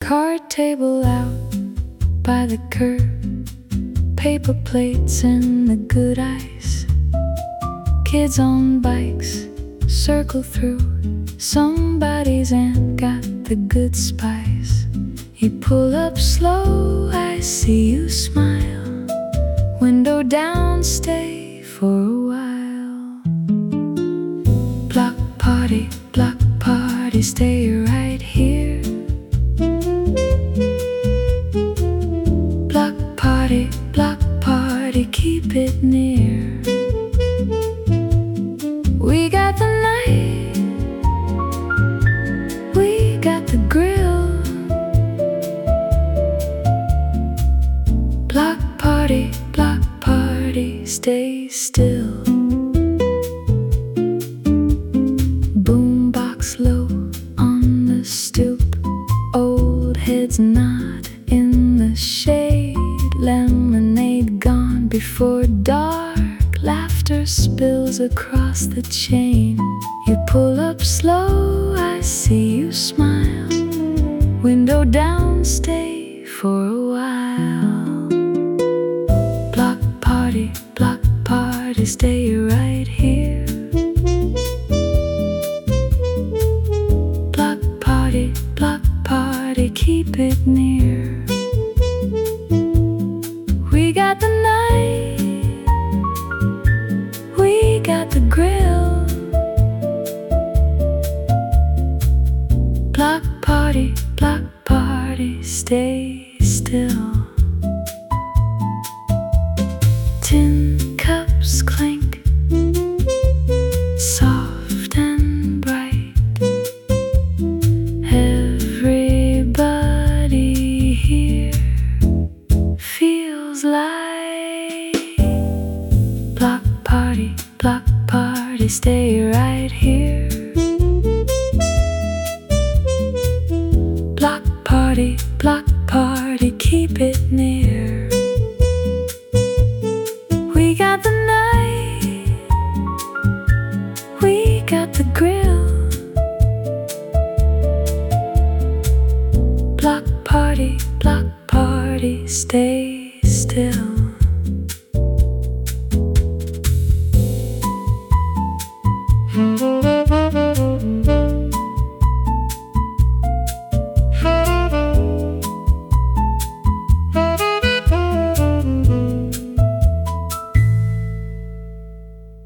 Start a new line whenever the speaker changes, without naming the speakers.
Card table out by the curb, paper plates and the good ice. Kids on bikes circle through, somebody's aunt got the good spice. You pull up slow, I see you smile. Window down, stay for a while. Block party, stay right here. Block party, keep it near. We got the night, we got the grill. Block party, stay still. Boombox low on the stoop, old heads nod in the shade. Lemonade gone before dark, laughter spills across the chain. You pull up slow, I see you smile. Window down, stay for a while. Block party, stay right here. Block party, keep it near. We got the night, we got the grill. Block party, stay still. Tin cups clink, soft and bright. Everybody here feels like block party, stay right here. Block